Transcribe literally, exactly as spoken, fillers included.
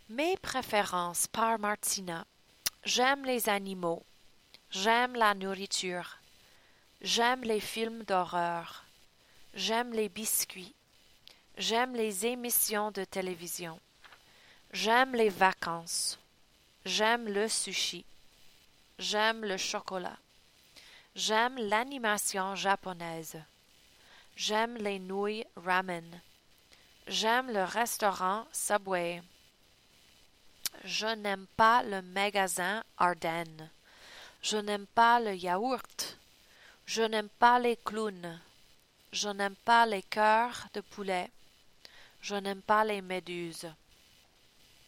Mes préférences par Martina. J'aime les animaux. J'aime la nourriture. J'aime les films d'horreur. J'aime les biscuits. J'aime les émissions de télévision. J'aime les vacances. J'aime le sushi. J'aime le chocolat. J'aime l'animation japonaise. J'aime les nouilles ramen. J'aime le restaurant Subway. Je n'aime pas le magasin Ardennes. Je n'aime pas le yaourt. Je n'aime pas les clowns. Je n'aime pas les cœurs de poulet. Je n'aime pas les méduses.